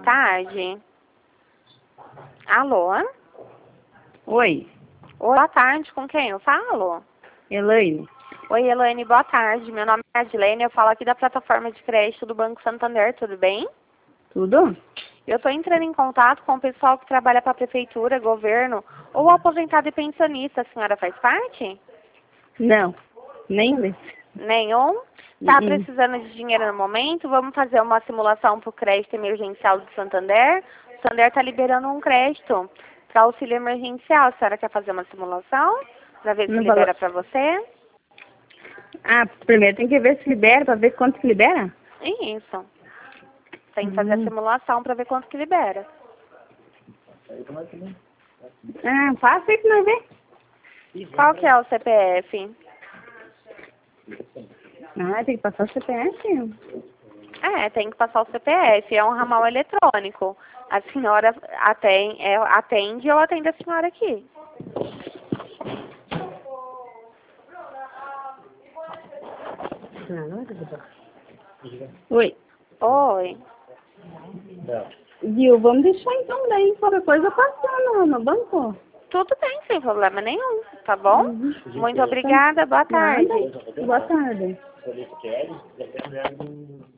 tarde. Alô? Oi, Oi, boa tarde, com quem eu falo? Elaine. Oi, Elaine, boa tarde. Meu nome é Adilene, eu falo aqui da plataforma de crédito do Banco Santander, tudo bem? Tudo? Eu estou entrando em contato com o pessoal que trabalha para a prefeitura, governo ou aposentado e pensionista. A senhora faz parte? Não, nem lê. Nenhum? Tá Uhum. precisando de dinheiro no momento? Vamos fazer uma simulação para o crédito emergencial do Santander? O Santander está liberando um crédito para auxílio emergencial. A senhora quer fazer uma simulação para ver se Não libera falou. para você? Ah, primeiro tem que ver se libera, pra ver quanto que libera? Isso. Tem que fazer a simulação para ver quanto que libera. Ah, passa aí pra nós ver. Qual que é o CPF? Ah, tem que passar o CPF? É, tem que passar o CPF. É um ramal eletrônico. A senhora atende ou atende a senhora aqui? Oi. Oi. Viu, vamos deixar então daí, qualquer coisa passar no banco. Tudo bem, sem problema nenhum, tá bom? Uhum. Muito obrigada, boa Nada. tarde. Boa tarde.